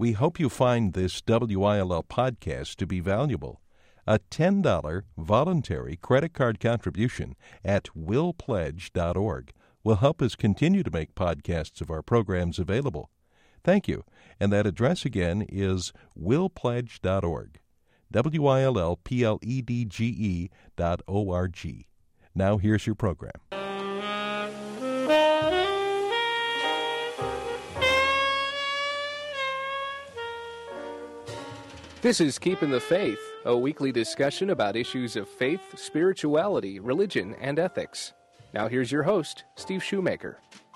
We hope you find this WILL podcast to be valuable. A $10 voluntary credit card contribution at willpledge.org will help us continue to make podcasts of our programs available. Thank you. And that address again is willpledge.org. WILLPLEDGE.org. Now here's your program. This is Keeping the Faith, a weekly discussion about issues of faith, spirituality, religion, and ethics. Now here's your host, Steve Shoemaker.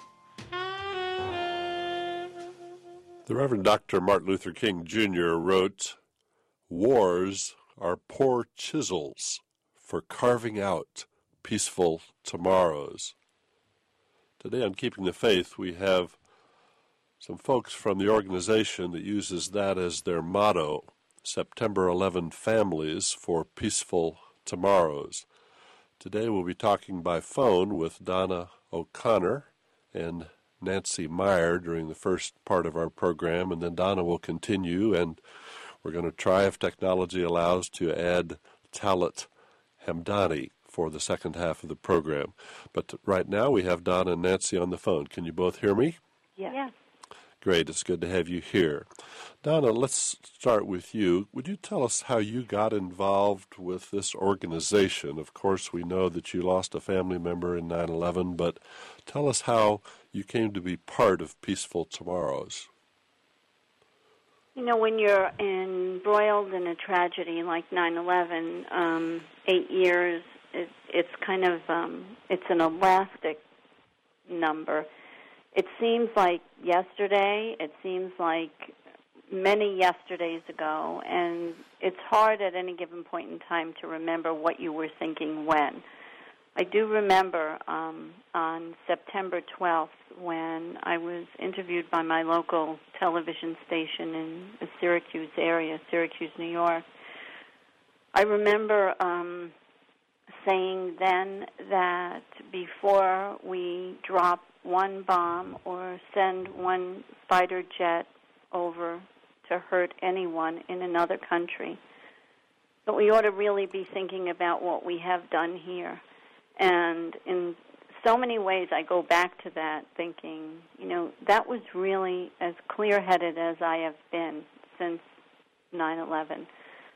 The Reverend Dr. Martin Luther King Jr. wrote, "Wars are poor chisels for carving out peaceful tomorrows." Today on Keeping the Faith, we have some folks from the organization that uses that as their motto, September 11 Families for Peaceful Tomorrows. Today we'll be talking by phone with Donna O'Connor and Nancy Meyer during the first part of our program, and then Donna will continue, and we're going to try, if technology allows, to add Talat Hamdani for the second half of the program. But right now we have Donna and Nancy on the phone. Can you both hear me? Yes. Great. It's good to have you here. Donna, let's start with you. Would you tell us how you got involved with this organization? Of course, we know that you lost a family member in 9/11, but tell us how you came to be part of Peaceful Tomorrows. You know, when you're embroiled in a tragedy like 9/11, 8 years, it's kind of, it's an elastic number. It seems like yesterday, it seems like many yesterdays ago, and it's hard at any given point in time to remember what you were thinking when. I do remember on September 12th when I was interviewed by my local television station in the Syracuse area, Syracuse, New York. I remember saying then that before we drop one bomb or send one fighter jet over to hurt anyone in another country, but we ought to really be thinking about what we have done here. And in so many ways I go back to that thinking, you know, that was really as clear-headed as I have been since 9/11.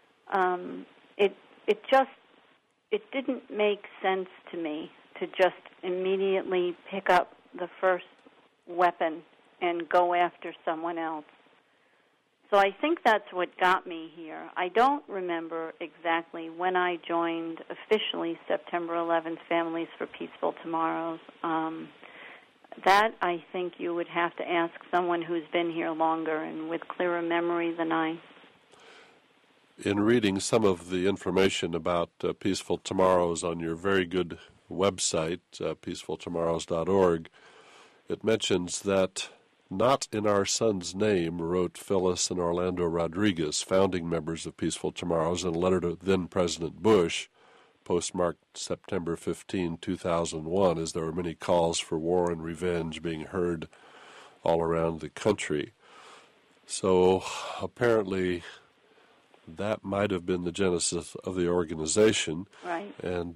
It didn't make sense to me to just immediately pick up the first weapon and go after someone else. So I think that's what got me here. I don't remember exactly when I joined officially September 11th Families for Peaceful Tomorrows. That I think you would have to ask someone who's been here longer and with clearer memory than I. In reading some of the information about Peaceful Tomorrows on your very good website, peacefultomorrows.org, it mentions that "Not in Our Son's Name," wrote Phyllis and Orlando Rodriguez, founding members of Peaceful Tomorrows, in a letter to then-President Bush, postmarked September 15, 2001, as there were many calls for war and revenge being heard all around the country. So apparently that might have been the genesis of the organization. Right. And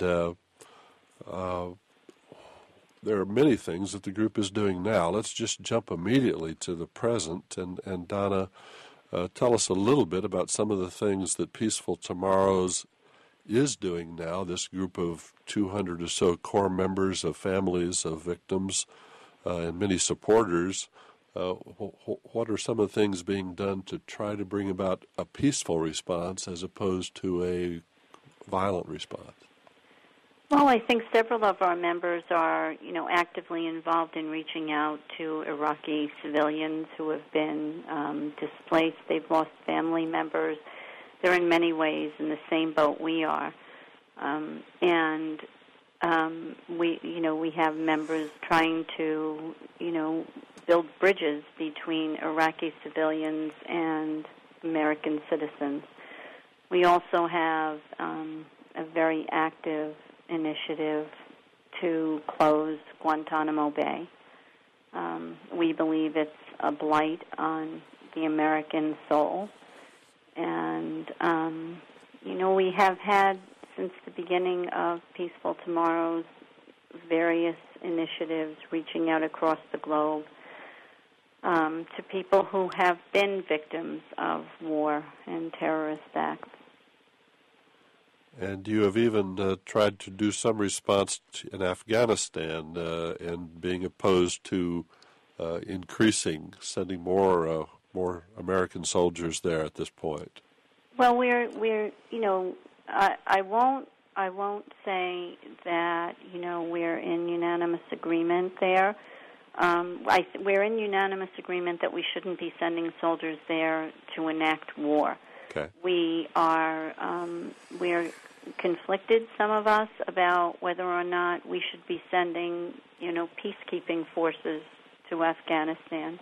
there are many things that the group is doing now. Let's just jump immediately to the present. And Donna, tell us a little bit about some of the things that Peaceful Tomorrows is doing now, this group of 200 or so core members of families of victims and many supporters. What are some of the things being done to try to bring about a peaceful response as opposed to a violent response? Well, I think several of our members are, you know, actively involved in reaching out to Iraqi civilians who have been displaced. They've lost family members. They're in many ways in the same boat we are. We have members trying to, you know, build bridges between Iraqi civilians and American citizens. We also have a very active initiative to close Guantanamo Bay. We believe it's a blight on the American soul. And, we have had, since the beginning of Peaceful Tomorrows, various initiatives reaching out across the globe to people who have been victims of war and terrorist acts. And you have even tried to do some response in Afghanistan and being opposed to sending more American soldiers there at this point. Well, we're I won't say that we're in unanimous agreement there. We're in unanimous agreement that we shouldn't be sending soldiers there to enact war. Okay. We're conflicted, some of us, about whether or not we should be sending, peacekeeping forces to Afghanistan.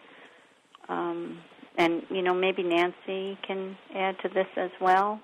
And, maybe Nancy can add to this as well.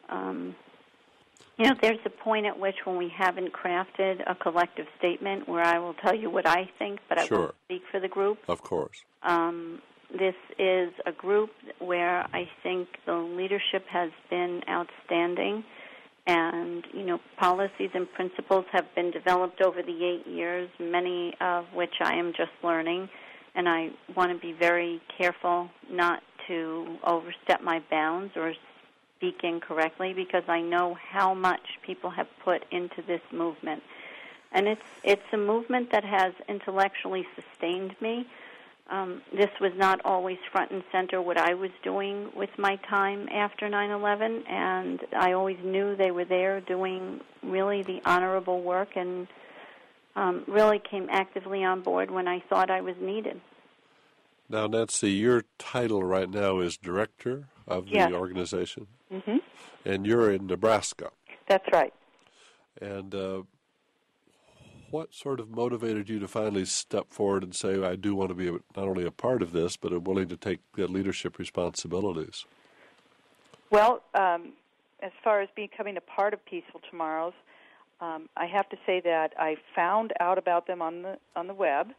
There's a point at which when we haven't crafted a collective statement where I will tell you what I think, but Sure. I won't speak for the group. Of course. This is a group where I think the leadership has been outstanding, and, policies and principles have been developed over the 8 years, many of which I am just learning, and I want to be very careful not to overstep my bounds or speak incorrectly, because I know how much people have put into this movement. And it's a movement that has intellectually sustained me. This was not always front and center what I was doing with my time after 9/11, and I always knew they were there doing really the honorable work, and really came actively on board when I thought I was needed. Now, Nancy, your title right now is Director of the Yes. organization, Mm-hmm. and you're in Nebraska. That's right. And what sort of motivated you to finally step forward and say, I do want to be not only a part of this, but I'm willing to take leadership responsibilities? Well, as far as becoming a part of Peaceful Tomorrows, I have to say that I found out about them on the web.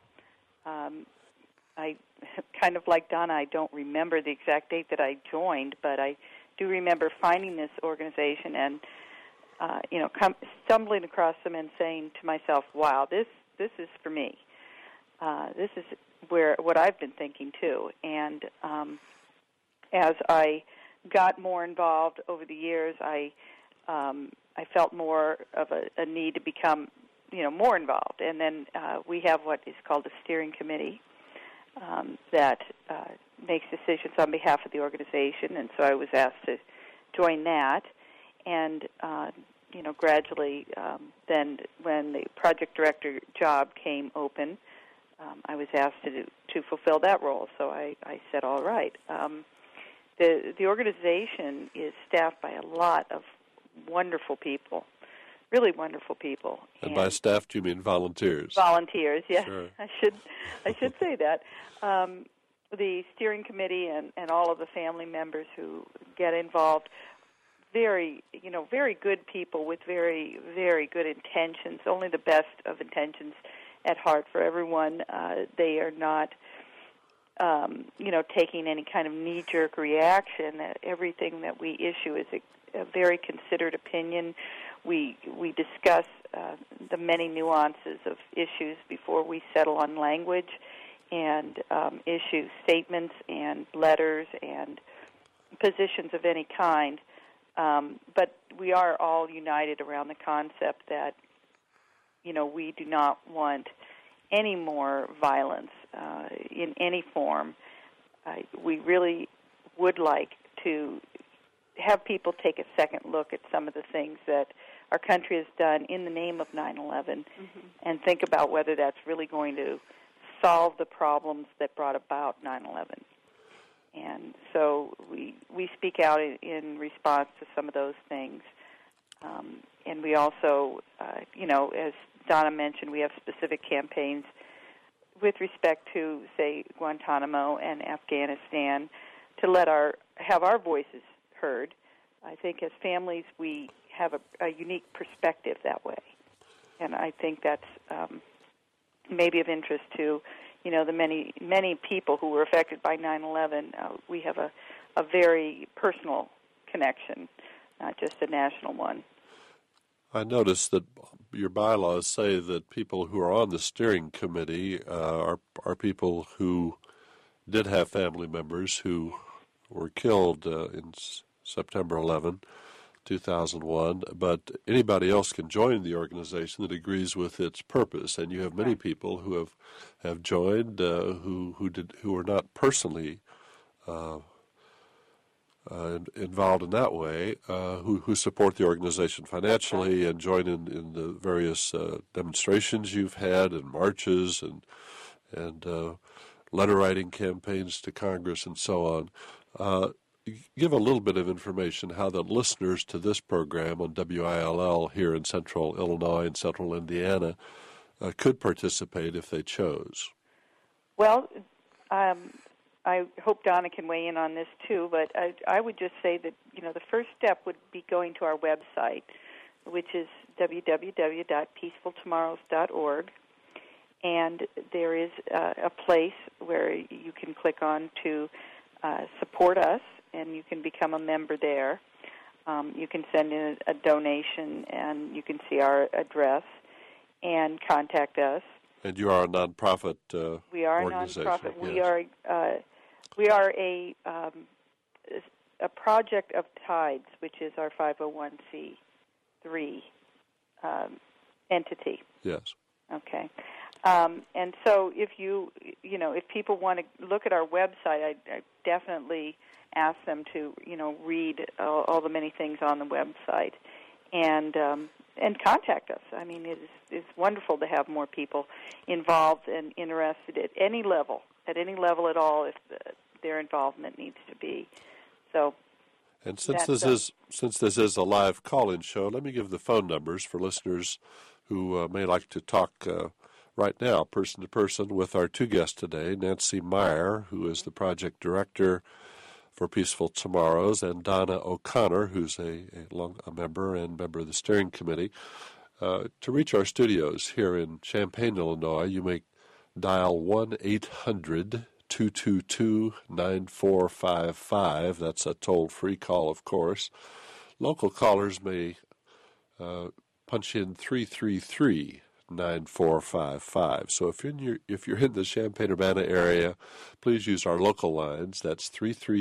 I kind of like Donna, I don't remember the exact date that I joined, but I do remember finding this organization and stumbling across them and saying to myself, "Wow, this is for me. This is what I've been thinking too." And as I got more involved over the years, I felt more of a need to become, more involved. And then we have what is called a steering committee that makes decisions on behalf of the organization, and so I was asked to join that. And gradually, then when the project director job came open, I was asked to fulfill that role. So I said, all right. The organization is staffed by a lot of wonderful people, really wonderful people. And by staff, do you mean volunteers? Volunteers, yes. Sure. I should say that. The steering committee and all of the family members who get involved, very good people with very, very good intentions, only the best of intentions at heart for everyone. They are not, taking any kind of knee-jerk reaction. Everything that we issue is a very considered opinion. We discuss the many nuances of issues before we settle on language, and issue statements and letters and positions of any kind. But we are all united around the concept that, we do not want any more violence in any form. We really would like to have people take a second look at some of the things that our country has done in the name of 9/11 and think about whether that's really going to solve the problems that brought about 9/11. And so we speak out in response to some of those things. And we also, as Donna mentioned, we have specific campaigns with respect to, say, Guantanamo and Afghanistan to have our voices heard. I think as families we have a unique perspective that way. And I think that's maybe of interest to the many people who were affected by 9/11. We have a very personal connection, not just a national one. I noticed that your bylaws say that people who are on the steering committee are people who did have family members who were killed in September 11, 2001, but anybody else can join the organization that agrees with its purpose. And you have many people who have joined who are not personally involved in that way, who support the organization financially and join in the various demonstrations you've had and marches and letter writing campaigns to Congress and so on. Give a little bit of information how the listeners to this program on WILL here in Central Illinois and Central Indiana could participate if they chose. Well, I hope Donna can weigh in on this too, but I would just say that, the first step would be going to our website, which is www.peacefultomorrows.org, and there is a place where you can click on to support us, and you can become a member there. You can send in a donation, and you can see our address and contact us. And you are a nonprofit We are organization. A nonprofit. Yes. We are a project of Tides, which is our 501c3 entity. Yes. Okay. And so if if people want to look at our website, I definitely ask them to, read all the many things on the website and contact us. I mean, it's wonderful to have more people involved and interested at any level at all, if their involvement needs to be. So. And since this is a live call-in show, let me give the phone numbers for listeners who may like to talk right now, person to person, with our two guests today, Nancy Meyer, who is the project director for Peaceful Tomorrows, and Donna O'Connor, who's a member of the steering committee. To reach our studios here in Champaign, Illinois, you may dial 1-800-222-9455. That's a toll-free call, of course. Local callers may punch in 333-9455. So if you're in the Champaign-Urbana area, please use our local lines. That's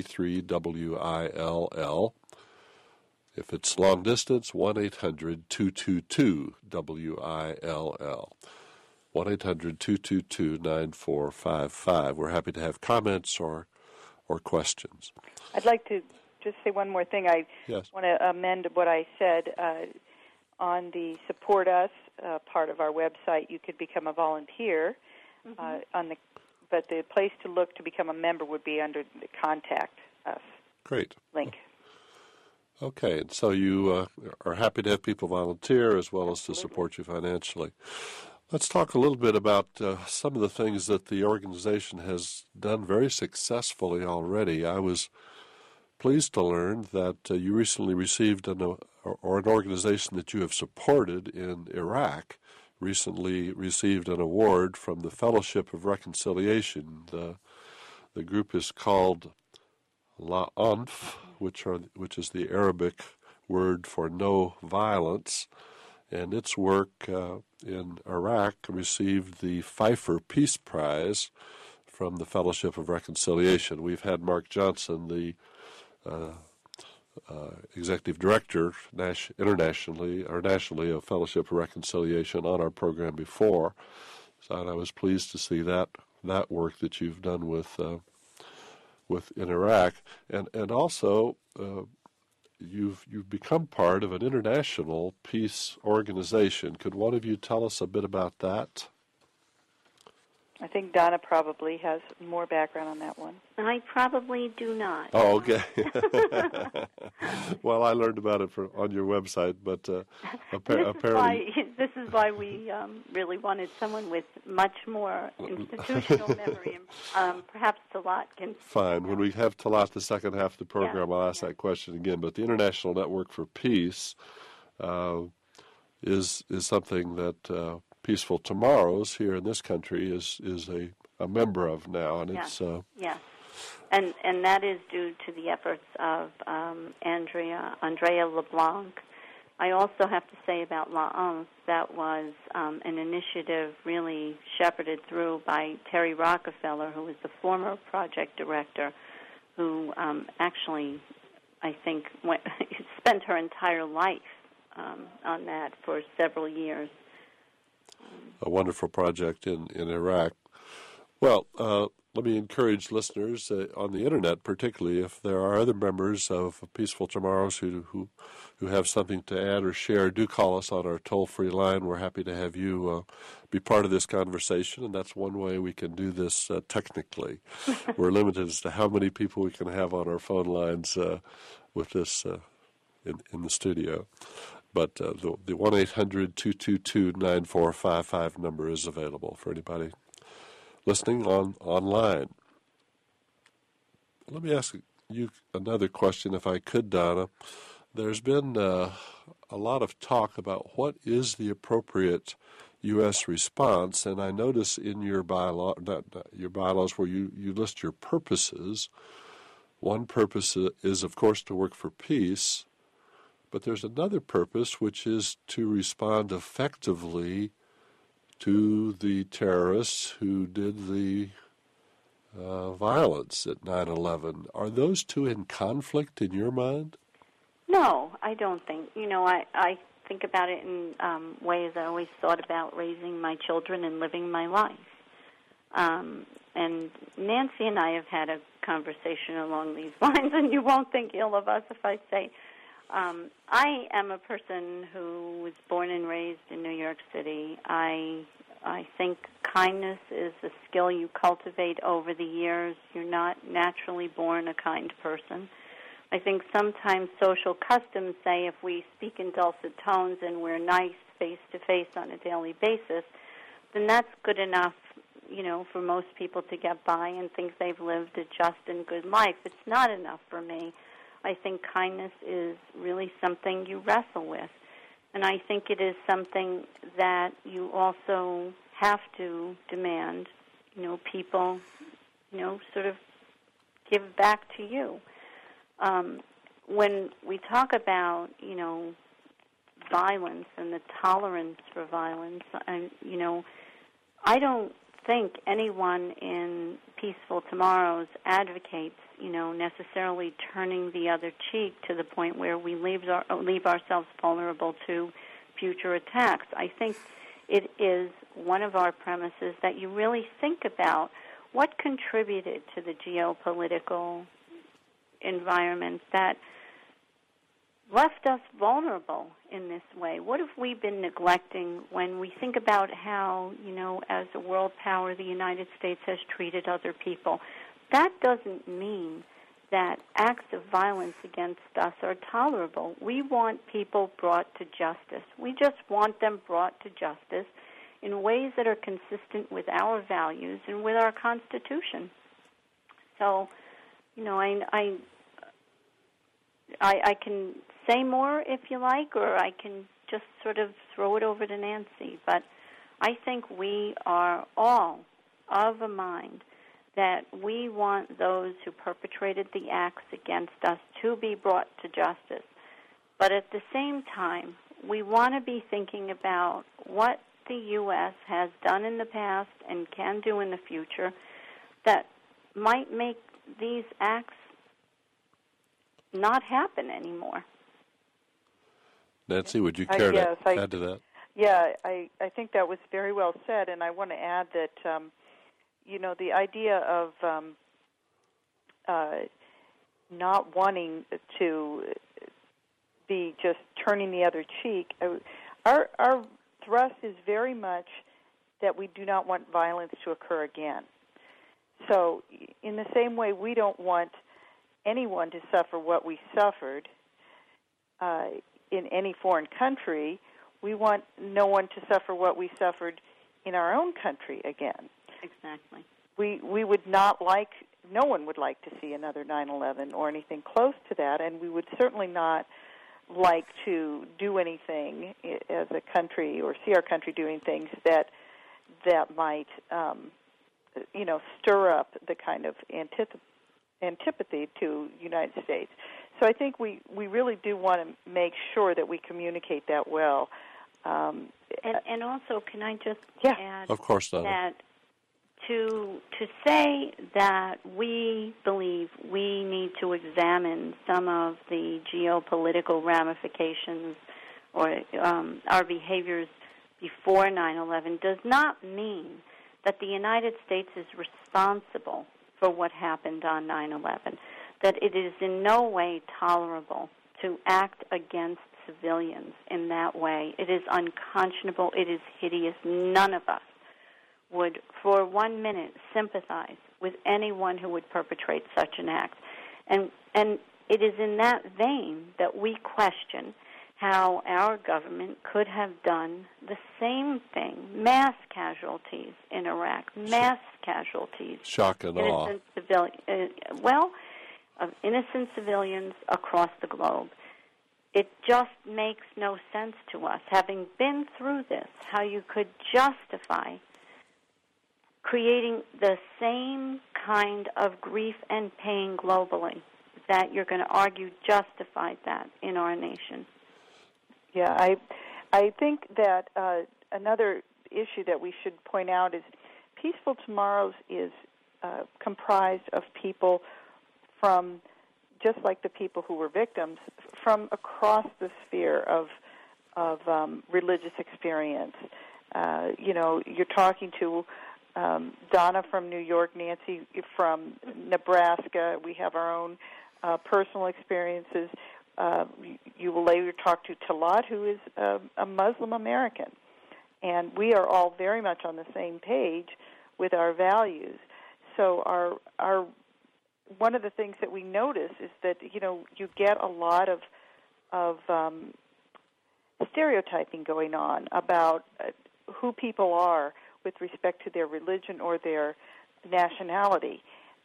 333-WILL. If it's long distance, 1-800-222-WILL. 1-800-222-9455. We're happy to have comments or questions. I'd like to just say one more thing. I want to amend what I said. On the Support Us part of our website, you could become a volunteer. But the place to look to become a member would be under the Contact Us link. Okay, and so you are happy to have people volunteer as well as to support you financially. Let's talk a little bit about some of the things that the organization has done very successfully already. I was pleased to learn that you recently received an organization that you have supported in Iraq recently received an award from the Fellowship of Reconciliation. The group is called La'anf, which is the Arabic word for no violence, and its work in Iraq received the Pfeiffer Peace Prize from the Fellowship of Reconciliation. We've had Mark Johnson, the executive director nationally of Fellowship of Reconciliation, on our program before, so I was pleased to see that work that you've done with in Iraq, and also you've become part of an international peace organization. Could one of you tell us a bit about that? I think Donna probably has more background on that one. I probably do not. Oh, okay. Well, I learned about it on your website, but apparently... This is why we really wanted someone with much more institutional memory, and perhaps Talat can... Fine. When we have Talat the second half of the program, I'll ask that question again. But the International Network for Peace is something that... Peaceful Tomorrows here in this country is a member of now, and yes. it's yes. And that is due to the efforts of Andrea LeBlanc. I also have to say about La Anse, that was an initiative really shepherded through by Terry Rockefeller, who was the former project director, who actually, I think, spent her entire life on that for several years. A wonderful project in Iraq. Well, let me encourage listeners on the Internet, particularly if there are other members of Peaceful Tomorrows who have something to add or share, do call us on our toll-free line. We're happy to have you be part of this conversation, and that's one way we can do this technically. We're limited as to how many people we can have on our phone lines with this in the studio. But the 1-800-222-9455 number is available for anybody listening online. Let me ask you another question, if I could, Donna. There's been a lot of talk about what is the appropriate U.S. response, and I notice in your your bylaws where you list your purposes. One purpose is, of course, to work for peace, but there's another purpose, which is to respond effectively to the terrorists who did the violence at 9/11. Are those two in conflict in your mind? No, I don't think. I think about it in ways I always thought about raising my children and living my life. And Nancy and I have had a conversation along these lines, and you won't think ill of us if I say I am a person who was born and raised in New York City. I think kindness is a skill you cultivate over the years. You're not naturally born a kind person. I think sometimes social customs say if we speak in dulcet tones and we're nice face-to-face on a daily basis, then that's good enough, for most people to get by and think they've lived a just and good life. It's not enough for me. I think kindness is really something you wrestle with. And I think it is something that you also have to demand, people, sort of give back to you. When we talk about, violence and the tolerance for violence, I don't think anyone in Peaceful Tomorrows advocates, necessarily turning the other cheek to the point where we leave ourselves vulnerable to future attacks. I think it is one of our premises that you really think about what contributed to the geopolitical environment that left us vulnerable in this way. What have we been neglecting when we think about how, as a world power, the United States has treated other people? That doesn't mean that acts of violence against us are tolerable. We want people brought to justice. We just want them brought to justice in ways that are consistent with our values and with our Constitution. So, I can say more if you like, or I can just sort of throw it over to Nancy. But I think we are all of a mind that we want those who perpetrated the acts against us to be brought to justice. But at the same time, we want to be thinking about what the U.S. has done in the past and can do in the future that might make these acts not happen anymore. Nancy, would you care to add to that? Yeah, I think that was very well said, and I want to add that, the idea of not wanting to be just turning the other cheek, our thrust is very much that we do not want violence to occur again. So in the same way we don't want anyone to suffer what we suffered in any foreign country, we want no one to suffer what we suffered in our own country again. Exactly. We would not like, no one would like to see another 9/11 or anything close to that, and we would certainly not like to do anything as a country or see our country doing things that might stir up the kind of antipathy to the United States. So I think we really do want to make sure that we communicate that well. And also, can I just add of course, Donna. that to say that we believe we need to examine some of the geopolitical ramifications or our behaviors before 9/11 does not mean that the United States is responsible for what happened on 9/11, that it is in no way tolerable to act against civilians in that way. It is unconscionable. It is hideous. None of us would for 1 minute sympathize with anyone who would perpetrate such an act. And it is in that vein that we question how our government could have done the same thing. Mass casualties in Iraq, mass casualties. Shock and awe. Of innocent civilians across the globe. It just makes no sense to us, having been through this, how you could justify creating the same kind of grief and pain globally, that you're going to argue justified that in our nation. Yeah, I think that another issue that we should point out is Peaceful Tomorrows is comprised of people from, just like the people who were victims, from across the sphere of religious experience. You're talking to Donna from New York, Nancy from Nebraska. We have our own personal experiences. You will later talk to Talat, who is a Muslim American. And we are all very much on the same page with our values. So our one of the things that we notice is that, you get a lot of stereotyping going on about who people are with respect to their religion or their nationality.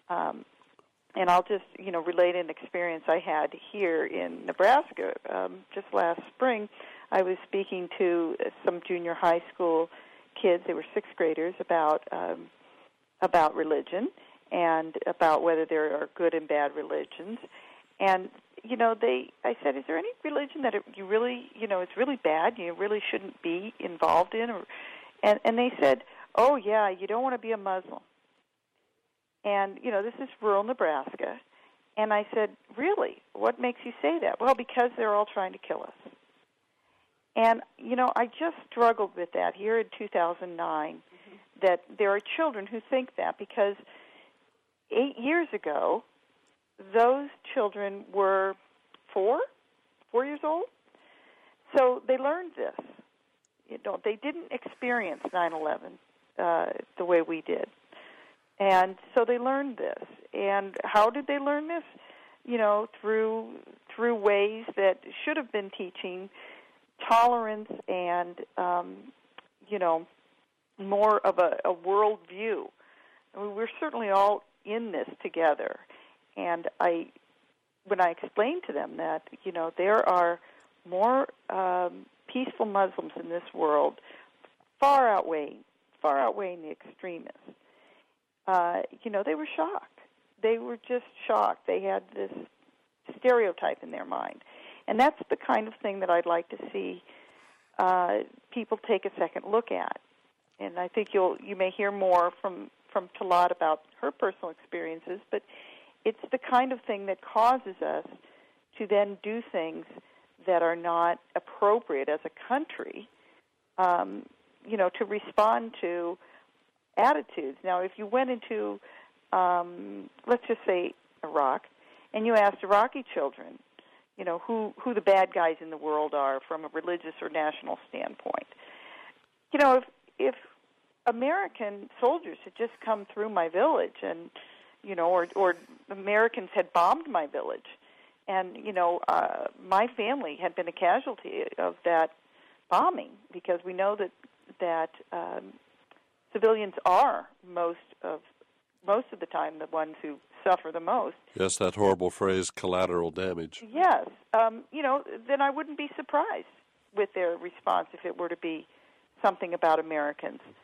And I'll just, relate an experience I had here in Nebraska. Just last spring, I was speaking to some junior high school kids. They were sixth graders about religion and about whether there are good and bad religions. And, I said, is there any religion that you really, it's really bad, you really shouldn't be involved in? And they said, oh, yeah, you don't want to be a Muslim. And, this is rural Nebraska. And I said, really? What makes you say that? Well, because they're all trying to kill us. And, I just struggled with that here in 2009, that there are children who think that because 8 years ago, those children were 4 years old. So they learned this. They didn't experience 9/11 the way we did. And so they learned this. And how did they learn this? Through ways that should have been teaching tolerance and, more of a world view. I mean, we're certainly all in this together. And when I explained to them that, there are more peaceful Muslims in this world, far outweighing the extremists, they were shocked. They were just shocked. They had this stereotype in their mind. And that's the kind of thing that I'd like to see people take a second look at. And I think you may hear more from Talat about her personal experiences, but it's the kind of thing that causes us to then do things that are not appropriate as a country, to respond to attitudes. Now, if you went into, let's just say, Iraq, and you asked Iraqi children, who the bad guys in the world are from a religious or national standpoint, if American soldiers had just come through my village and, or Americans had bombed my village and, my family had been a casualty of that bombing, because we know that civilians are most of the time the ones who suffer the most. Yes, that horrible phrase, collateral damage. Yes. Then I wouldn't be surprised with their response if it were to be something about Americans.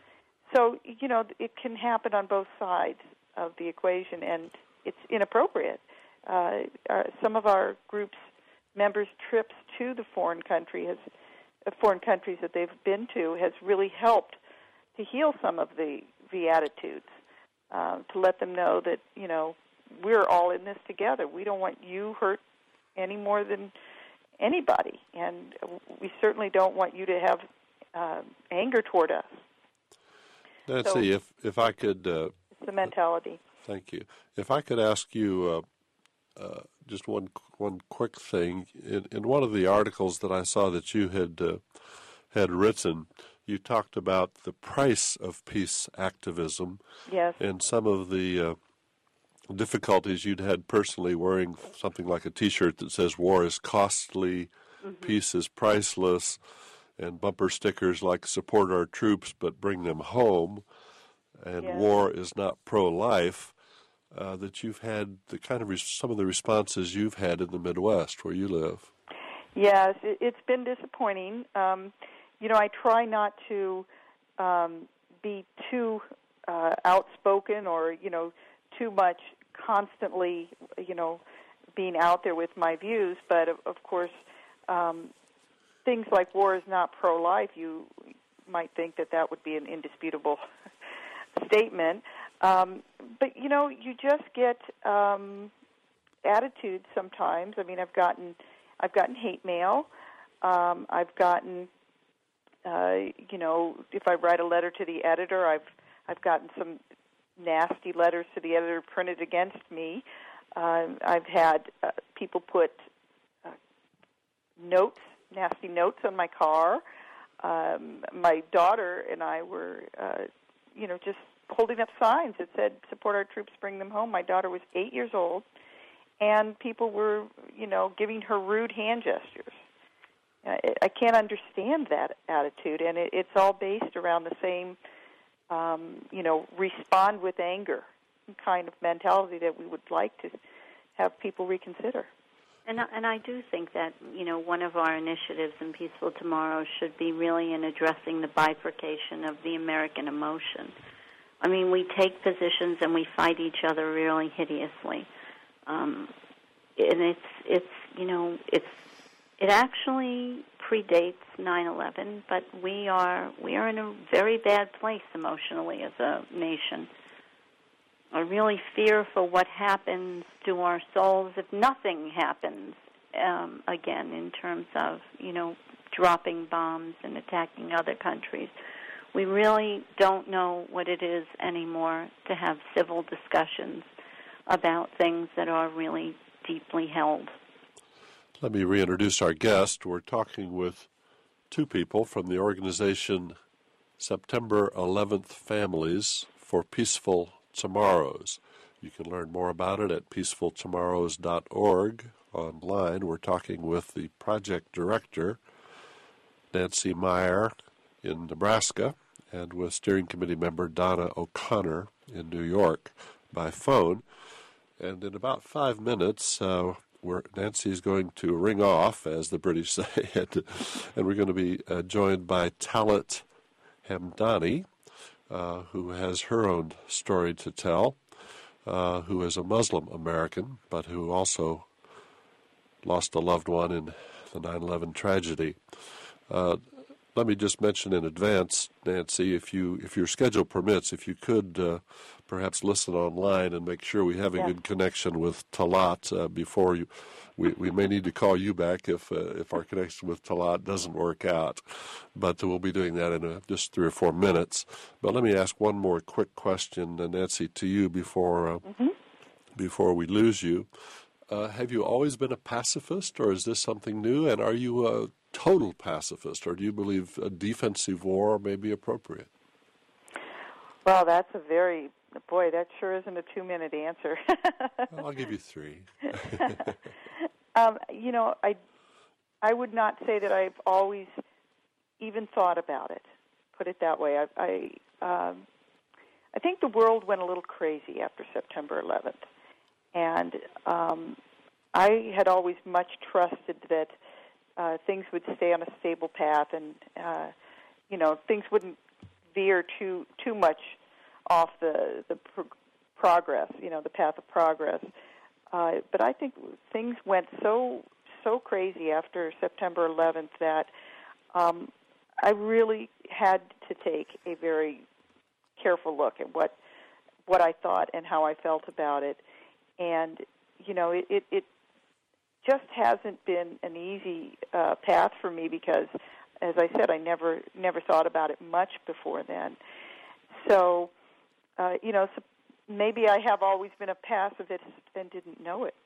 So, it can happen on both sides of the equation, and it's inappropriate. Some of our group's members' trips to the foreign countries that they've been to has really helped to heal some of the attitudes, to let them know that, we're all in this together. We don't want you hurt any more than anybody, and we certainly don't want you to have anger toward us. Nancy, So, if I could... it's the mentality. Thank you. If I could ask you just one quick thing. In one of the articles that I saw that you had written, you talked about the price of peace activism. Yes. And some of the difficulties you'd had personally wearing something like a T-shirt that says "War is costly, peace is priceless," and bumper stickers like "Support our troops but bring them home," and Yes. "War is not pro-life." That you've had the kind of some of the responses you've had in the Midwest where you live. Yes, it's been disappointing. I try not to be too outspoken or too much constantly being out there with my views, but of course things like war is not pro-life, you might think that would be an indisputable statement. But you just get attitudes sometimes. I mean, I've gotten hate mail. I've gotten if I write a letter to the editor, I've gotten some nasty letters to the editor printed against me. I've had people put nasty notes on my car. My daughter and I were just holding up signs that said, "Support our troops, bring them home." My daughter was 8 years old, and people were, giving her rude hand gestures. I can't understand that attitude, and it's all based around the same, respond with anger kind of mentality that we would like to have people reconsider. And I do think that, one of our initiatives in Peaceful Tomorrow should be really in addressing the bifurcation of the American emotion. I mean, we take positions and we fight each other really hideously. And it actually predates 9/11, but we are in a very bad place emotionally as a nation. I really fear for what happens to our souls if nothing happens again in terms of, dropping bombs and attacking other countries. We really don't know what it is anymore to have civil discussions about things that are really deeply held. Let me reintroduce our guest. We're talking with two people from the organization September 11th Families for Peaceful Tomorrows. You can learn more about it at peacefultomorrows.org online. We're talking with the project director, Nancy Meyer, in Nebraska, and with steering committee member Donna O'Connor in New York by phone. And in about 5 minutes, Nancy's going to ring off, as the British say, and we're going to be joined by Talat Hamdani, who has her own story to tell, who is a Muslim American, but who also lost a loved one in the 9/11 tragedy. Let me just mention in advance, Nancy, if your schedule permits, if you could perhaps listen online and make sure we have a good connection with Talat before you. We may need to call you back if our connection with Talat doesn't work out, but we'll be doing that in just 3 or 4 minutes. But let me ask one more quick question, Nancy, to you before we lose you. Have you always been a pacifist, or is this something new? And are you a total pacifist, or do you believe a defensive war may be appropriate? Well, that's that sure isn't a 2-minute answer. Well, I'll give you 3. I would not say that I've always even thought about it. Put it that way. I think the world went a little crazy after September 11th, and I had always much trusted that things would stay on a stable path, and things wouldn't veer too much off the progress, the path of progress. But I think things went so crazy after September 11th that I really had to take a very careful look at what I thought and how I felt about it. And, it just hasn't been an easy path for me because, as I said, I never thought about it much before then. So, so maybe I have always been a pacifist and didn't know it.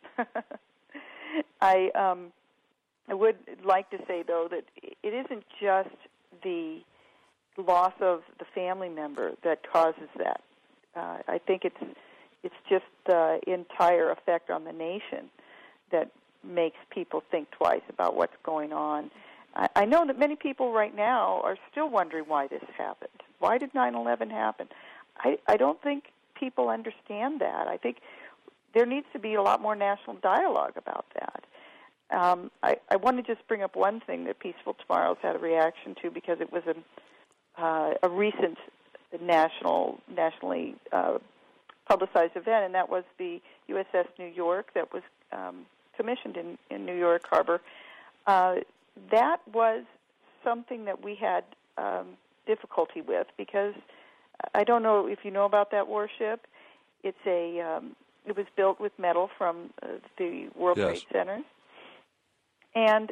I would like to say, though, that it isn't just the loss of the family member that causes that. I think it's just the entire effect on the nation that makes people think twice about what's going on. I know that many people right now are still wondering why this happened. Why did 9/11 happen? I don't think people understand that. I think there needs to be a lot more national dialogue about that. I want to just bring up one thing that Peaceful Tomorrows had a reaction to because it was a recent nationally publicized event, and that was the USS New York that was commissioned in New York Harbor. That was something that we had difficulty with because I don't know if you know about that warship. It was built with metal from the World Trade Center, and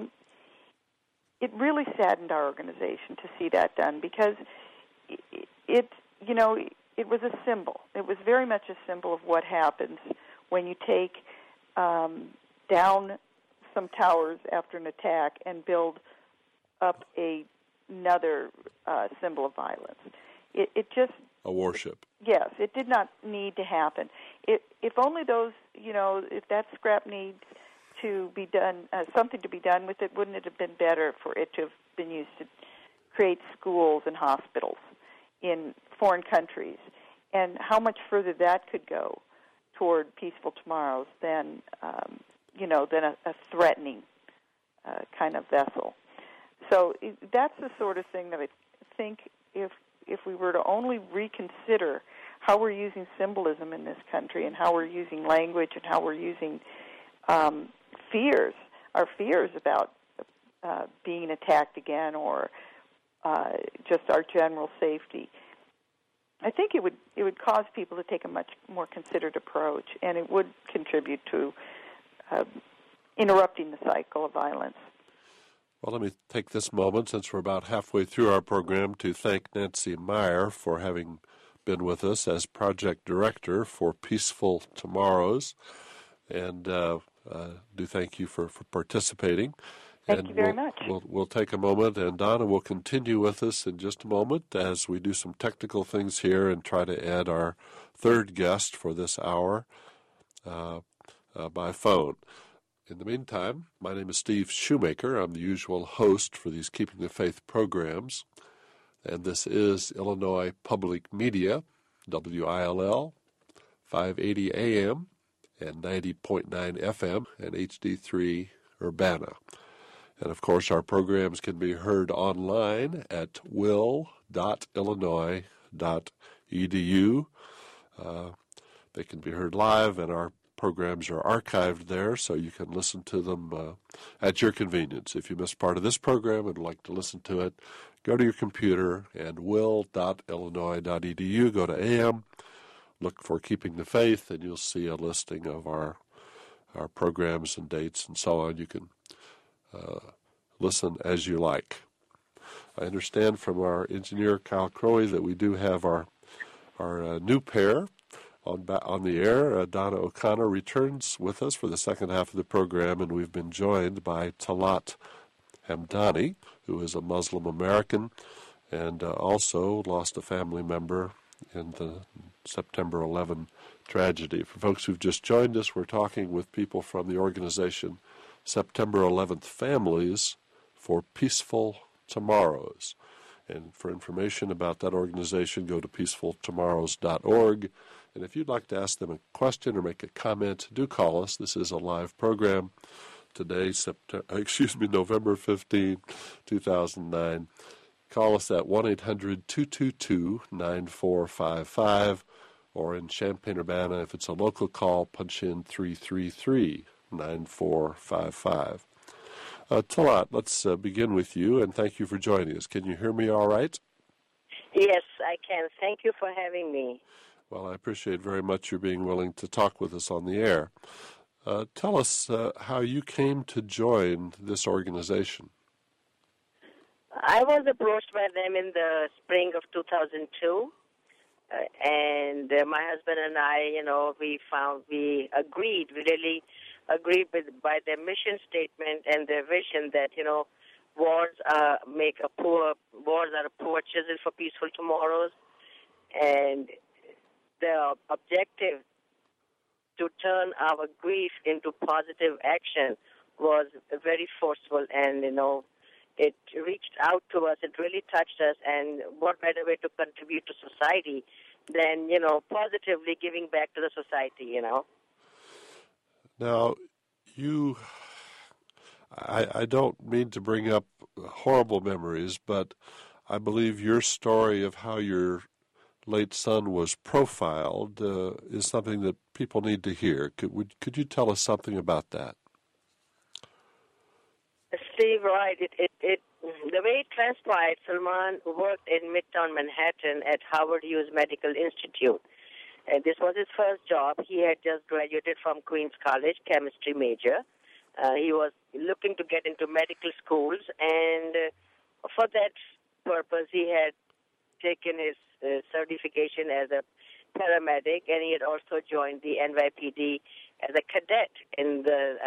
it really saddened our organization to see that done because it was a symbol. It was very much a symbol of what happens when you take down some towers after an attack and build up another symbol of violence. It just... A warship. Yes, it did not need to happen. If only those, if that scrap needs to be done, something to be done with it, wouldn't it have been better for it to have been used to create schools and hospitals in foreign countries? And how much further that could go toward peaceful tomorrows than a threatening kind of vessel. So that's the sort of thing that I think if we were to only reconsider how we're using symbolism in this country and how we're using language and how we're using our fears about being attacked again or just our general safety, I think it would cause people to take a much more considered approach, and it would contribute to interrupting the cycle of violence. Well, let me take this moment, since we're about halfway through our program, to thank Nancy Meyer for having been with us as project director for Peaceful Tomorrows, and do thank you for participating. Thank you very much. We'll take a moment, and Donna will continue with us in just a moment as we do some technical things here and try to add our third guest for this hour by phone. In the meantime, my name is Steve Shoemaker. I'm the usual host for these Keeping the Faith programs, and this is Illinois Public Media, WILL, 580 AM and 90.9 FM and HD3 Urbana. And, of course, our programs can be heard online at will.illinois.edu. They can be heard live, and our programs are archived there, so you can listen to them at your convenience. If you missed part of this program and would like to listen to it, go to your computer and will.illinois.edu, go to AM, look for Keeping the Faith, and you'll see a listing of our programs and dates and so on. You can listen as you like. I understand from our engineer, Kyle Crowley, that we do have our new pair on the air. Donna O'Connor returns with us for the second half of the program, and we've been joined by Talat Hamdani, who is a Muslim American and also lost a family member in the September 11 tragedy. For folks who've just joined us, we're talking with people from the organization September 11th Families for Peaceful Tomorrows. And for information about that organization, go to peacefultomorrows.org. And if you'd like to ask them a question or make a comment, do call us. This is a live program. Today, November 15, 2009. Call us at 1-800-222-9455, or in Champaign-Urbana, if it's a local call, punch in 333-9455. Talat, let's begin with you, and thank you for joining us. Can you hear me all right? Yes, I can. Thank you for having me. Well, I appreciate very much your being willing to talk with us on the air. Tell us how you came to join this organization. I was approached by them in the spring of 2002, and my husband and I, we really agreed by their mission statement and their vision that, wars are a poor chisel for peaceful tomorrows, and the objective to turn our grief into positive action was very forceful, and it reached out to us. It really touched us, and what better way to contribute to society than positively giving back to the society. Now, I don't mean to bring up horrible memories, but I believe your story of how your late son was profiled is something that people need to hear. Could you tell us something about that? Steve, right. The way it transpired, Salman worked in Midtown Manhattan at Howard Hughes Medical Institute. And this was his first job. He had just graduated from Queens College, chemistry major. He was looking to get into medical schools, and for that purpose, he had taken his certification as a paramedic, and he had also joined the NYPD as a cadet in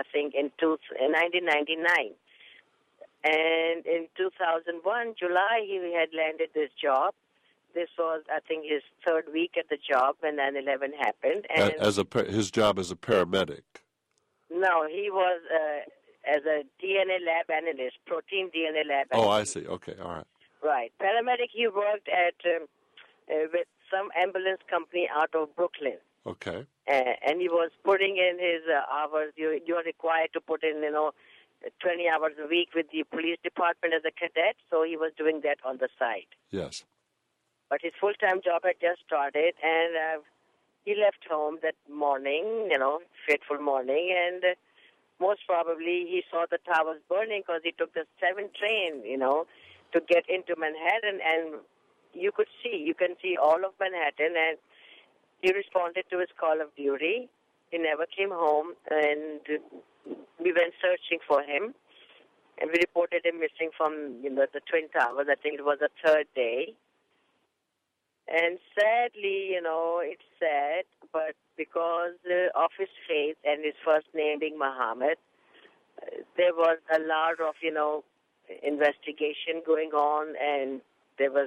1999. And in 2001, July, he had landed this job. This was, I think, his third week at the job when 9/11 happened. And his job as a paramedic? No, he was as a DNA lab analyst, protein DNA lab analyst. Oh, I see. Okay, all right. Right. Paramedic, he worked at with some ambulance company out of Brooklyn. Okay. And he was putting in his hours. You're required to put in, 20 hours a week with the police department as a cadet, so he was doing that on the side. Yes. But his full-time job had just started, and he left home that morning, fateful morning, and most probably he saw the towers burning because he took the 7 train, to get into Manhattan, and you can see all of Manhattan, and he responded to his call of duty. He never came home, and we went searching for him, and we reported him missing from, the Twin Towers. I think it was the third day. And sadly, it's sad, but because of his faith and his first name being Muhammad, there was a lot of, investigation going on, and there was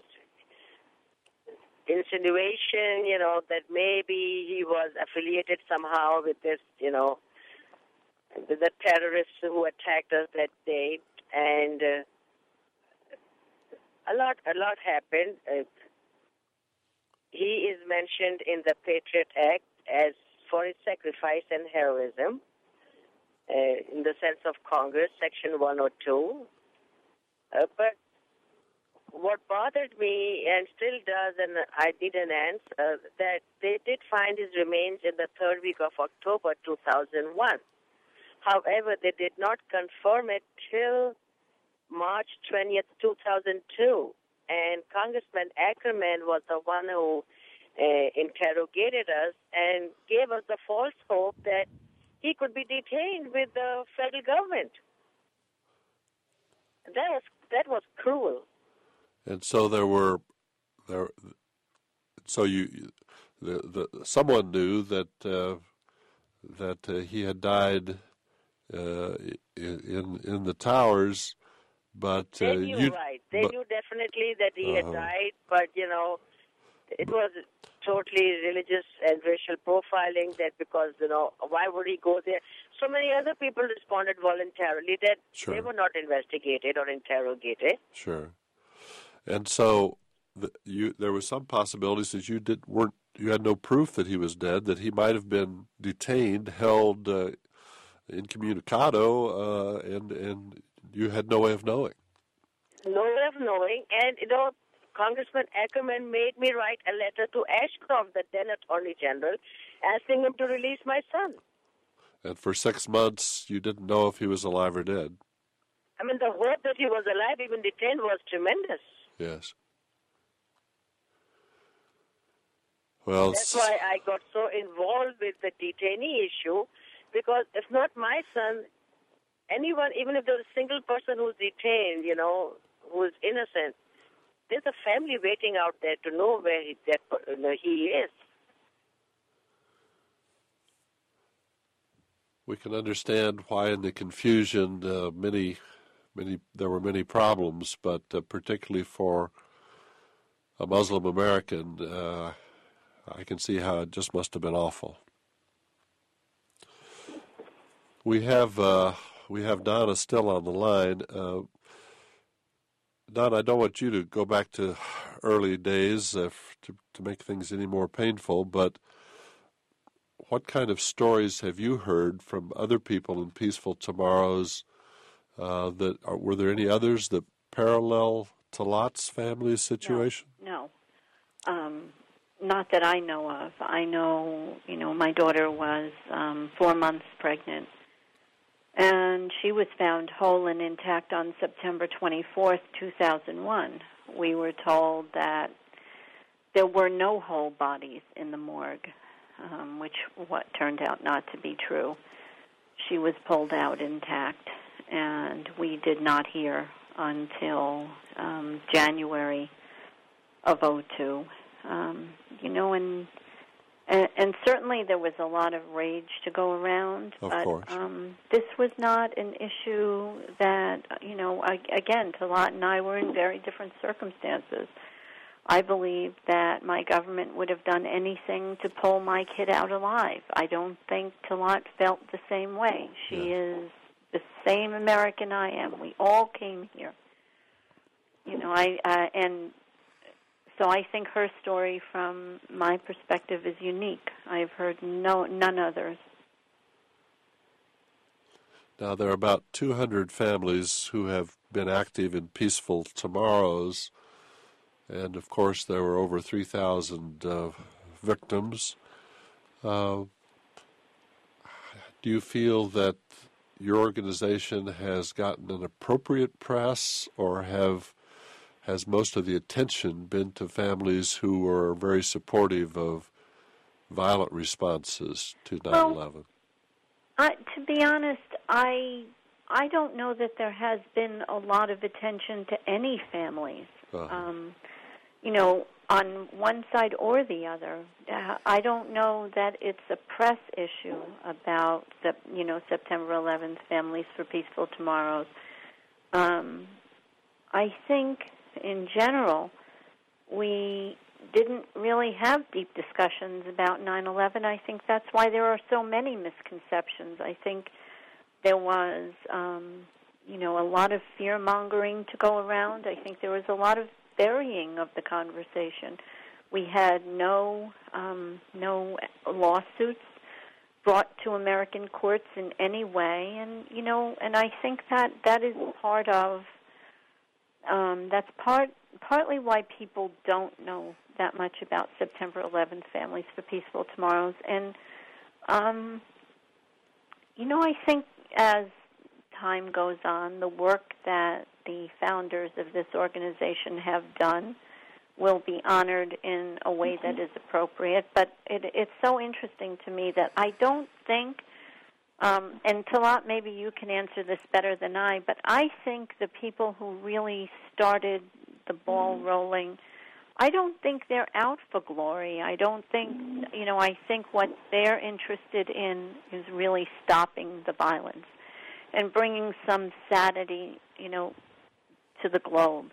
insinuation, that maybe he was affiliated somehow with this, the terrorists who attacked us that day, and a lot happened. He is mentioned in the Patriot Act as for his sacrifice and heroism, in the sense of Congress, Section 102. But what bothered me, and still does, and I did enhance, that they did find his remains in the third week of October 2001. However, they did not confirm it till March 20th, 2002. And Congressman Ackerman was the one who interrogated us and gave us the false hope that he could be detained with the federal government. That was cruel. And so someone knew that he had died in the towers, but they knew, right? They knew definitely that he had died, but it was totally religious and racial profiling. That because why would he go there? So many other people responded voluntarily that they were not investigated or interrogated. Sure. And so there was some possibilities that you had no proof that he was dead, that he might have been detained, held incommunicado, and you had no way of knowing. no way of knowing. And, Congressman Ackerman made me write a letter to Ashcroft, the then Attorney General, asking him to release my son. And for 6 months, you didn't know if he was alive or dead. I mean, the hope that he was alive, even detained, was tremendous. Yes. Well, that's why I got so involved with the detainee issue, because if not my son, anyone, even if there's a single person who's detained, who is innocent, there's a family waiting out there to know where he is. We can understand why in the confusion there were many problems, but particularly for a Muslim American, I can see how it just must have been awful. We have Donna still on the line. Donna, I don't want you to go back to early days to make things any more painful, but what kind of stories have you heard from other people in Peaceful Tomorrows? Were there any others that parallel Talat's family situation? No. Not that I know of. I know, my daughter was 4 months pregnant, and she was found whole and intact on September 24th, 2001. We were told that there were no whole bodies in the morgue, what turned out not to be true. She was pulled out intact, and we did not hear until January of 2002. And certainly there was a lot of rage to go around. Of but, course. This was not an issue that, again, Talat and I were in very different circumstances. I believe that my government would have done anything to pull my kid out alive. I don't think Talat felt the same way. She is the same American I am. We all came here. So I think her story, from my perspective, is unique. I've heard none others. Now, there are about 200 families who have been active in Peaceful Tomorrows, and, of course, there were over 3,000 victims. Do you feel that your organization has gotten an appropriate press, or has most of the attention been to families who were very supportive of violent responses to 9/11? To be honest, I don't know that there has been a lot of attention to any families. On one side or the other. I don't know that it's a press issue about September 11th, Families for Peaceful Tomorrows. I think in general, we didn't really have deep discussions about 9/11. I think that's why there are so many misconceptions. I think there was, a lot of fear-mongering to go around. I think there was a lot of burying of the conversation. We had no lawsuits brought to American courts in any way, and I think that is part of. That's partly why people don't know that much about September 11th, Families for Peaceful Tomorrows. And, I think as time goes on, the work that the founders of this organization have done will be honored in a way that is appropriate. But it's so interesting to me that I don't think, and Talat, maybe you can answer this better than I, but I think the people who really started the ball rolling, I don't think they're out for glory. I don't think, I think what they're interested in is really stopping the violence and bringing some sanity, to the globe.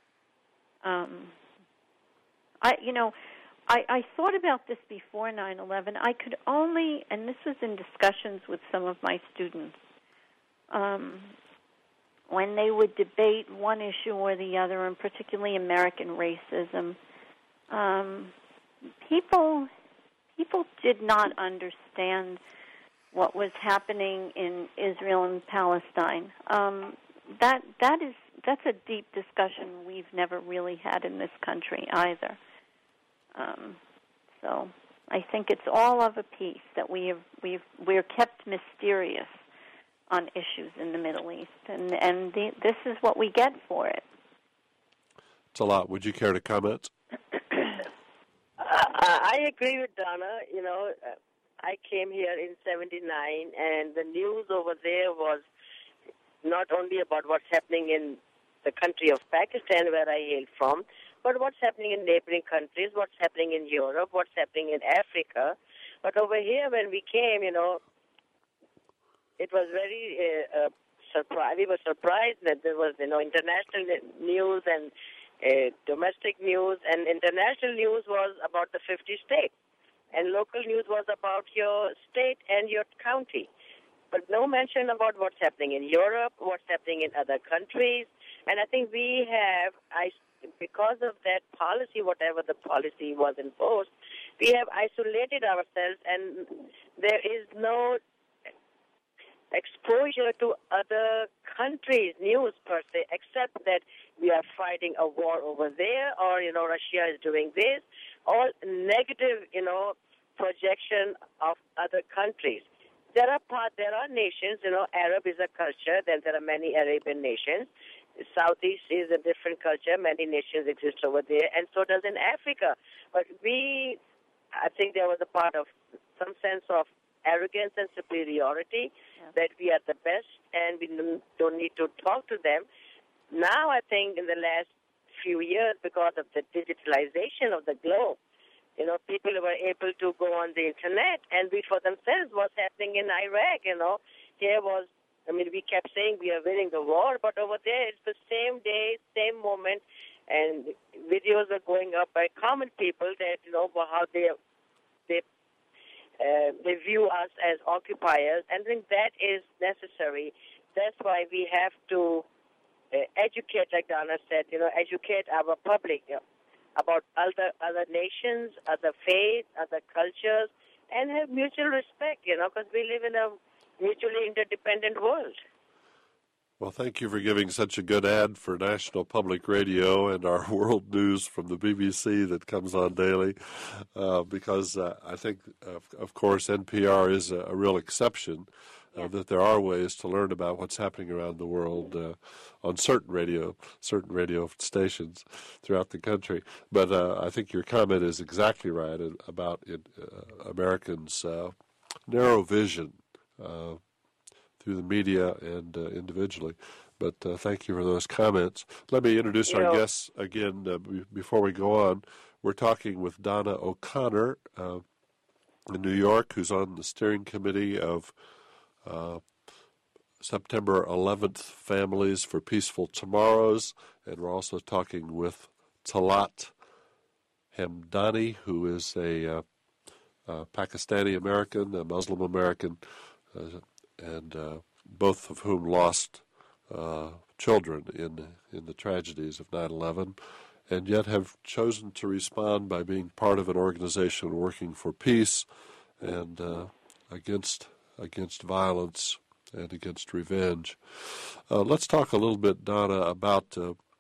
I thought about this before 9/11. I could only, and this was in discussions with some of my students, when they would debate one issue or the other, and particularly American racism, people did not understand what was happening in Israel and Palestine. That that's a deep discussion we've never really had in this country either. So I think it's all of a piece that we're kept mysterious on issues in the Middle East, and this is what we get for it. It's a lot. Would you care to comment? I agree with Donna. I came here in '79, and the news over there was not only about what's happening in the country of Pakistan, where I hail from, but what's happening in neighboring countries, what's happening in Europe, what's happening in Africa. But over here, when we came, it was very surprised. We were surprised that there was, international news and domestic news, and international news was about the 50 states, and local news was about your state and your county. But no mention about what's happening in Europe, what's happening in other countries. And I think we have, because of that policy, whatever the policy was enforced, we have isolated ourselves, and there is no exposure to other countries' news per se, except that we are fighting a war over there, or Russia is doing this, all negative projection of other countries. There are nations, Arab is a culture, then there are many Arabian nations. Southeast is a different culture, many nations exist over there, and so does in Africa. But I think there was a part of some sense of arrogance and superiority, that we are the best and we don't need to talk to them. Now I think in the last few years, because of the digitalization of the globe, people were able to go on the internet and read for themselves what's happening in Iraq. We kept saying we are winning the war, but over there it's the same day, same moment, and videos are going up by common people that how they view us as occupiers, and I think that is necessary. That's why we have to educate, like Donna said, educate our public about other nations, other faiths, other cultures, and have mutual respect, because we live in a mutually interdependent world. Well, thank you for giving such a good ad for National Public Radio and our world news from the BBC that comes on daily, because I think, of course, NPR is a real exception, that there are ways to learn about what's happening around the world on certain radio stations throughout the country. But I think your comment is exactly right about Americans' narrow vision through the media and individually. But thank you for those comments. Let me introduce our guests again before we go on. We're talking with Donna O'Connor in New York, who's on the steering committee of September 11th Families for Peaceful Tomorrows. And we're also talking with Talat Hamdani, who is a Pakistani-American, a Muslim-American, and both of whom lost children in the tragedies of 9/11, and yet have chosen to respond by being part of an organization working for peace and against violence and against revenge. Let's talk a little bit, Donna, about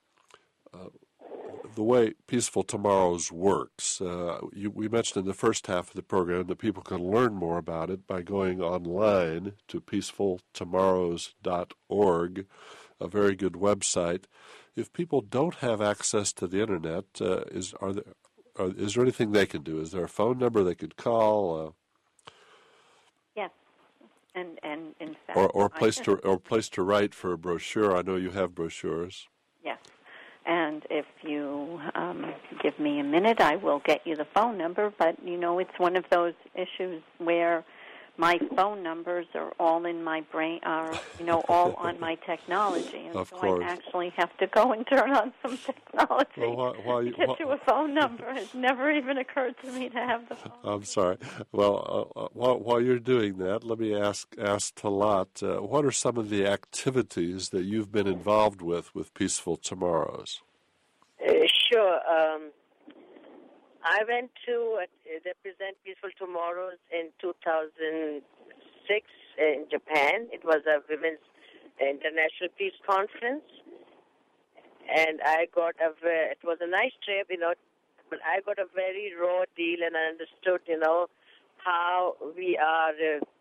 the way Peaceful Tomorrows works. We mentioned in the first half of the program that people can learn more about it by going online to peacefultomorrows.org, a very good website. If people don't have access to the internet, is there anything they can do? Is there a phone number they could call? Yes, and in fact, or a place to write for a brochure. I know you have brochures. Yes. And if you give me a minute, I will get you the phone number. But, it's one of those issues where my phone numbers are all in my brain, all on my technology. And of so course. I actually have to go and turn on some technology to get to a phone number. It's never even occurred to me to have the phone. I'm sorry. Well, while you're doing that, let me ask Talat, what are some of the activities that you've been involved with Peaceful Tomorrows? Sure. I went to represent Peaceful Tomorrows in 2006 in Japan. It was a Women's International Peace Conference. and it was a nice trip, but I got a very raw deal, and I understood, how we are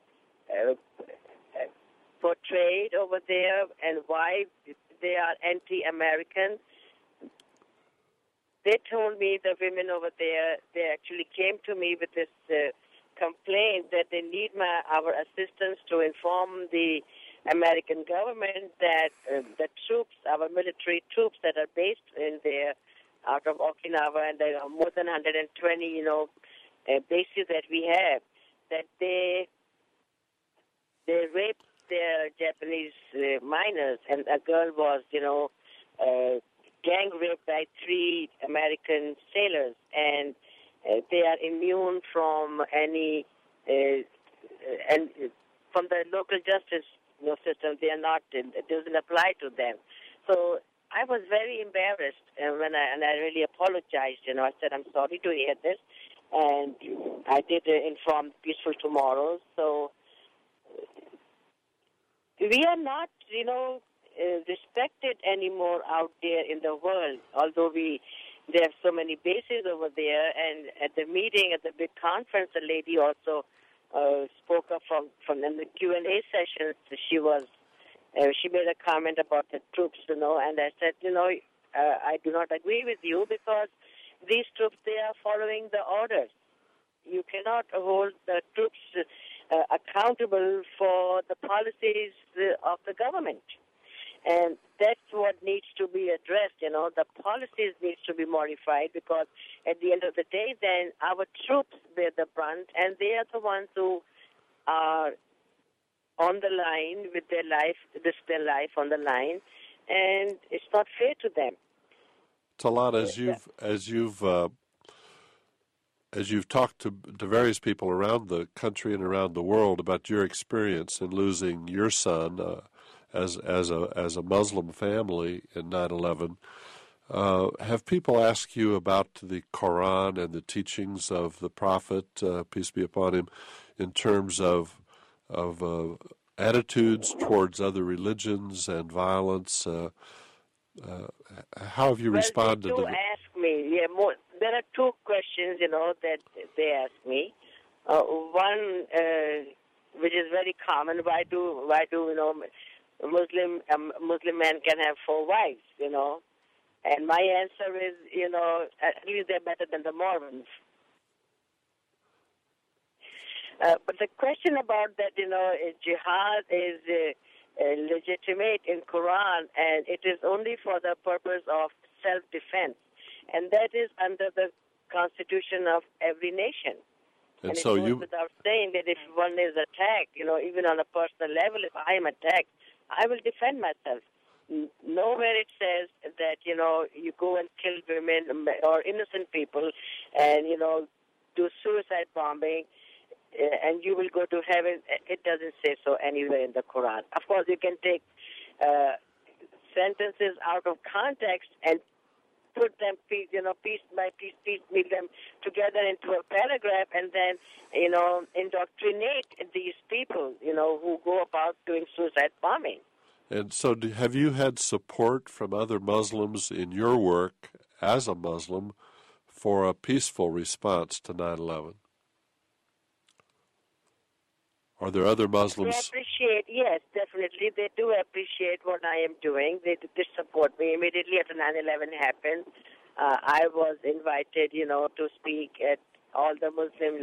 portrayed over there and why they are anti-American. They told me, the women over there, they actually came to me with this complaint that they need our assistance to inform the American government that the troops, our military troops that are based in there out of Okinawa, and there are more than 120, bases that we have, that they raped their Japanese miners, and a girl was, gang raped by 3 American sailors, and they are immune from any and from the local justice system. They are not. It doesn't apply to them. So I was very embarrassed, and I really apologized. I said, I'm sorry to hear this, and I did inform Peaceful Tomorrows. So we are not, respected anymore out there in the world, although there are so many bases over there. And at the meeting, at the big conference, a lady also spoke up from in the Q&A sessions. She made a comment about the troops, and I said, I do not agree with you, because these troops, they are following the orders. You cannot hold the troops accountable for the policies of the government. And that's what needs to be addressed, The policies needs to be modified, because at the end of the day, then our troops bear the brunt, and they are the ones who are on the line with their life, risk their life on the line, and it's not fair to them. Talat, as you've talked to various people around the country and around the world about your experience in losing your son as a Muslim family in 9/11, have people asked you about the Quran and the teachings of the Prophet, peace be upon him, in terms of attitudes towards other religions and violence? How have you responded to that? Ask me. There are 2 questions, that they ask me. One, which is very common: why do Muslim men can have 4 wives? And my answer is, at least they're better than the Mormons. But the question about that, jihad is legitimate in Quran, and it is only for the purpose of self-defense, and that is under the constitution of every nation. And so it goes without saying that if one is attacked, even on a personal level, if I am attacked, I will defend myself. Nowhere it says that, you go and kill women or innocent people and, do suicide bombing, and you will go to heaven. It doesn't say so anywhere in the Quran. Of course, you can take sentences out of context and put them piece by piece, piecemeal them together into a paragraph, and then, indoctrinate these people, who go about doing suicide bombing. And so have you had support from other Muslims in your work as a Muslim for a peaceful response to 9/11? Are there other Muslims? They appreciate, yes, definitely. They do appreciate what I am doing. They support me. Immediately after 9/11 happened, I was invited, to speak at all the Muslim,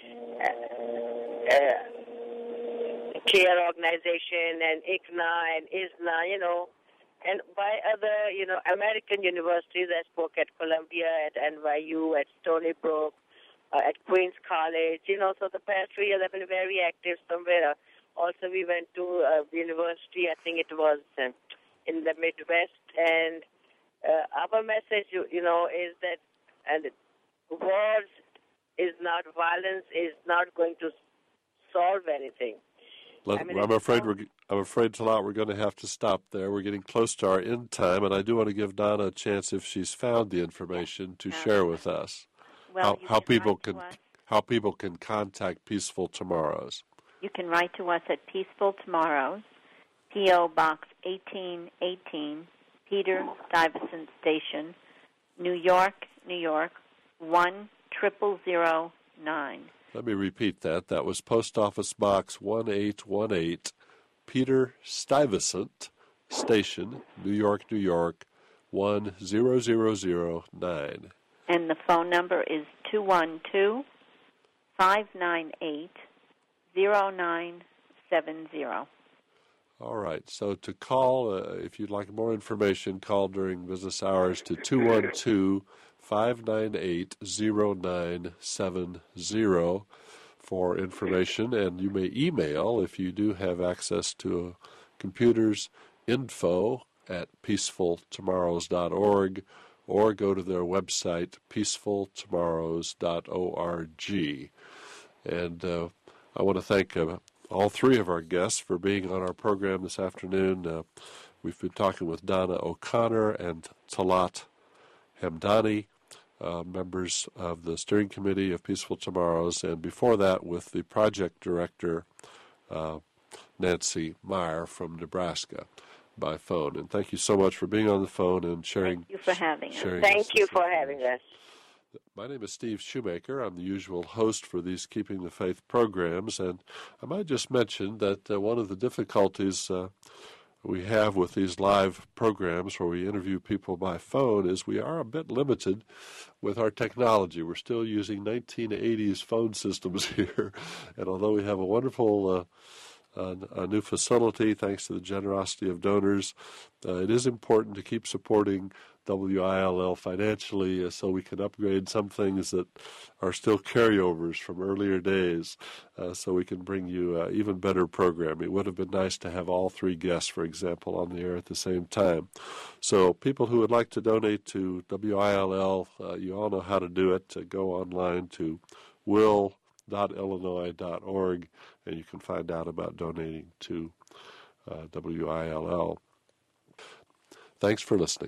CARE organization and ICNA and ISNA, and by other, American universities. I spoke at Columbia, at NYU, at Stony Brook, at Queens College, so the past 3 years I've been very active somewhere. Also, we went to a university, I think it was in the Midwest, and our message, is that wars is not, violence is not going to solve anything. I'm afraid, Talat, we're going to have to stop there. We're getting close to our end time, and I do want to give Donna a chance, if she's found the information, to share with us. Well, how people can contact Peaceful Tomorrows. You can write to us at Peaceful Tomorrows, P.O. Box 1818, Peter Stuyvesant Station, New York, New York, 10009. Let me repeat that. That was Post Office Box 1818, Peter Stuyvesant Station, New York, New York, 10009. And the phone number is 212-598-0970. All right. So to call, if you'd like more information, call during business hours to 212-598-0970 for information. And you may email, if you do have access to computers, info@peacefultomorrows.org, or go to their website, peacefultomorrows.org. And I want to thank all three of our guests for being on our program this afternoon. We've been talking with Donna O'Connor and Talat Hamdani, members of the steering committee of Peaceful Tomorrows, and before that with the project director, Nancy Meyer from Nebraska, by phone. And thank you so much for being on the phone and sharing. Thank you for having us. Thank you for having us. My name is Steve Shoemaker. I'm the usual host for these Keeping the Faith programs, and I might just mention that one of the difficulties we have with these live programs where we interview people by phone is we are a bit limited with our technology. We're still using 1980s phone systems here, and although we have a wonderful a new facility, thanks to the generosity of donors, it is important to keep supporting WILL financially so we can upgrade some things that are still carryovers from earlier days so we can bring you even better programming. It would have been nice to have all three guests, for example, on the air at the same time. So people who would like to donate to WILL, you all know how to do it. Go online to will.illinois.org and you can find out about donating to WILL. Thanks for listening.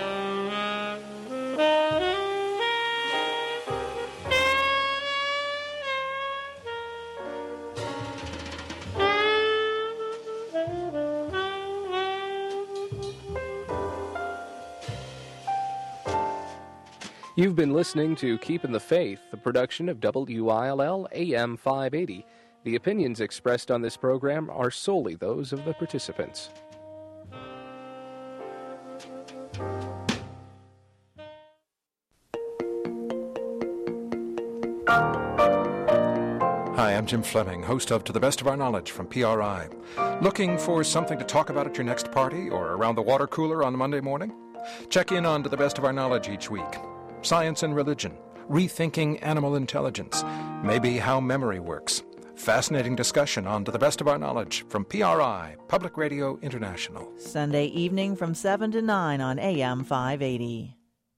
You've been listening to Keeping the Faith, the production of WILL AM 580. The opinions expressed on this program are solely those of the participants. Hi, I'm Jim Fleming, host of To the Best of Our Knowledge from PRI. Looking for something to talk about at your next party or around the water cooler on Monday morning? Check in on To the Best of Our Knowledge each week. Science and religion, rethinking animal intelligence, maybe how memory works. Fascinating discussion on To the Best of Our Knowledge from PRI, Public Radio International. Sunday evening from 7 to 9 on AM 580.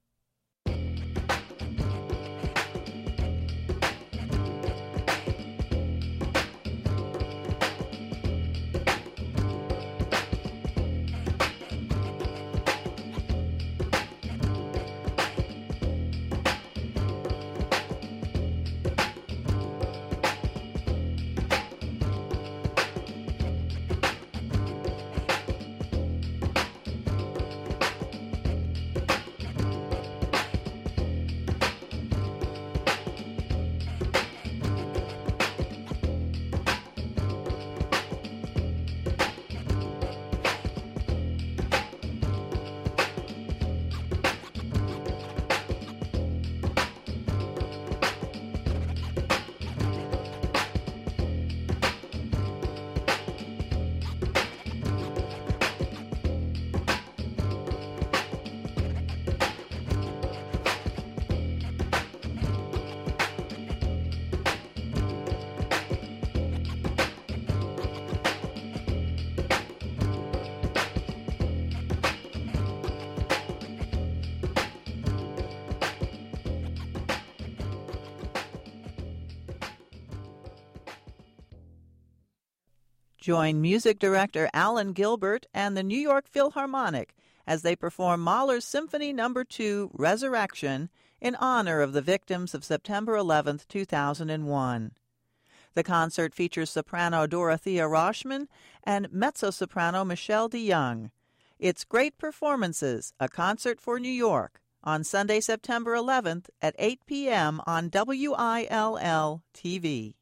Join music director Alan Gilbert and the New York Philharmonic as they perform Mahler's Symphony No. 2, Resurrection, in honor of the victims of September 11, 2001. The concert features soprano Dorothea Roshman and mezzo-soprano Michelle DeYoung. It's Great Performances, a concert for New York, on Sunday, September 11th at 8 p.m. on WILL-TV.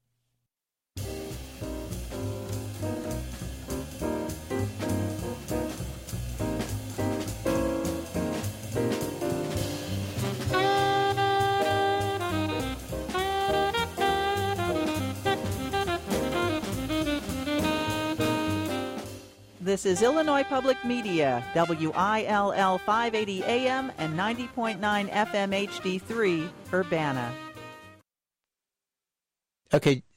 This is Illinois Public Media, WILL 580 AM and 90.9 FM HD3, Urbana. Okay,